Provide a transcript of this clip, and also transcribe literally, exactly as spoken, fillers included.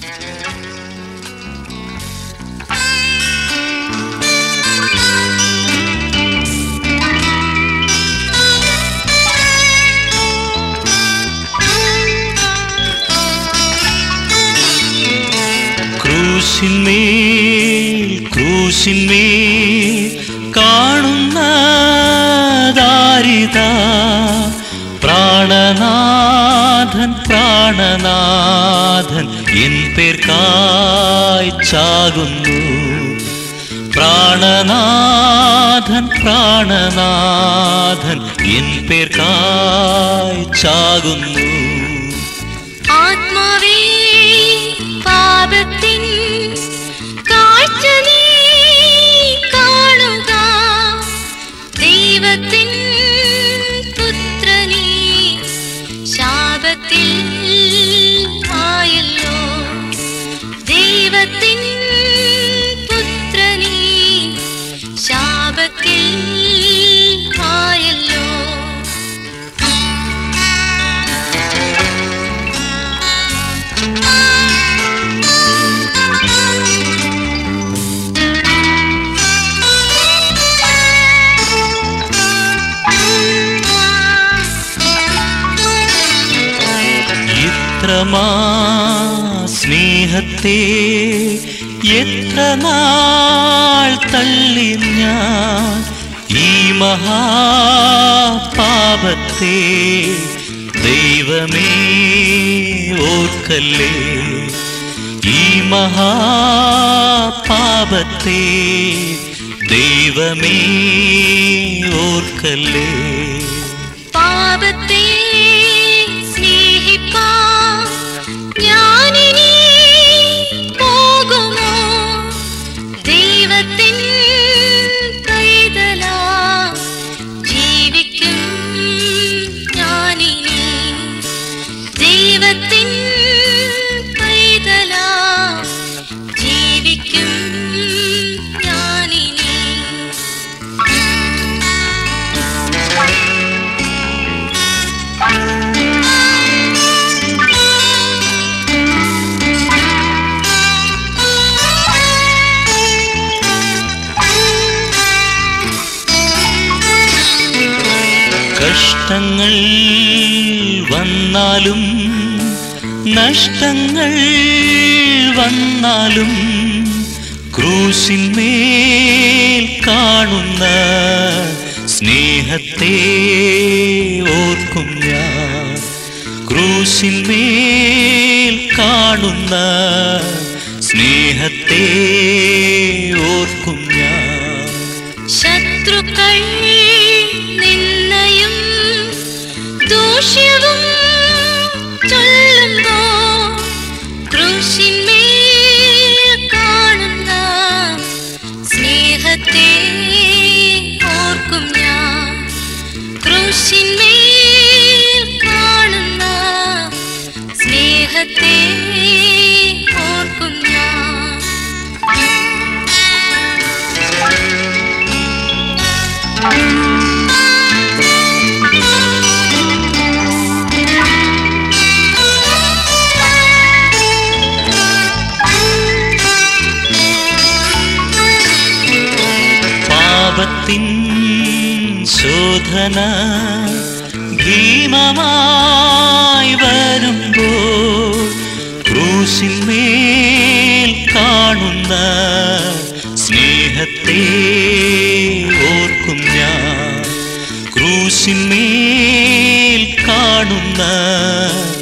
ക്രൂശിന്മേൽ ക്രൂശിന്മേൽ കാണുന്ന ദാരിതാ പ്രാണനാഥൻ പ്രാണനാഥൻ എൻ പേർക്കായി ചാകുന്നു. പ്രാണനാഥൻ പ്രാണനാഥൻ എൻ പേർക്കായി ചാകുന്നു. ആത്മാവേ പാപത്തിൻ കാഴ്ച നീ കാണുക, ദൈവത്തിൻ പുത്രനീ ശാപത്തിൽ ആയല്ലോ. ദൈവത്തിൻ പുത്രനീ ശാപത്തിൽ ആയല്ലോ. എത്രമാ സ്നേഹത്തെ എത്ര നാൾ തള്ളി ഞാൻ ഈ മഹാപാപത്തെ, ദൈവമേ ഓർക്കല്ലേ ഈ മഹാപാപത്തെ, ദൈവമേ ഓർക്കല്ലേ. പാപത്തെ സ്നേഹിപ്പാൻ ഞാനിനി പോകുമോ? ദൈവത്തിൻ പൈതലാ ജീവിക്കും ഞാനിനി. ദൈവത്തിൻ പൈതലാ ജീവിക്കും ഞാനിനി. കഷ്ടങ്ങൾ വന്നാലും നഷ്ടങ്ങൾ വന്നാലും ക്രൂശിന്മേൽ കാണുന്ന സ്നേഹത്തെ ഓർക്കും ഞാൻ. ക്രൂശിന്മേൽ കാണുന്ന സ്നേഹത്തെ ഓർക്കും ഞാൻ. ശത്രുക്കൾ നിന്നയും ദൂഷ്യവും ചൊല്ലുമ്പോ ക്രൂശിന്മേൽ കാണുന്ന സ്നേഹത്തെ ഓർക്കും ഞാൻ. ക്രൂശിന്മേൽ കാണുന്ന സ്നേഹത്തെ ഓർക്കും ഞാൻ. പാപത്തിൻ ശോധന ഭീമമായി വരുമ്പോൾ ക്രൂശിന്മേൽ കാണുന്ന സ്നേഹത്തെ ഓർക്കും ഞാൻ. ക്രൂശിന്മേൽ കാണുന്ന